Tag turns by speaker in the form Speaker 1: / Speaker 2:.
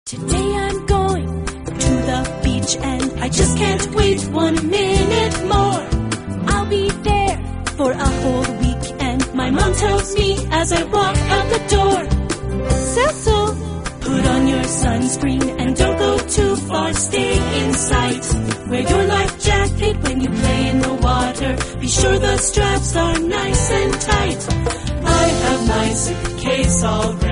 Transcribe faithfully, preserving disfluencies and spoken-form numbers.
Speaker 1: Today I'm going to the beach and I just can't wait one minute more. I'll be there for a whole week and my mom tells me as I walk out the door, Cecil, put on your sunscreen and don't go too far, stay in sight. Wear your life jacket when you play in the water. Be sure the straps are nice and tight. I have my suitcase all ready.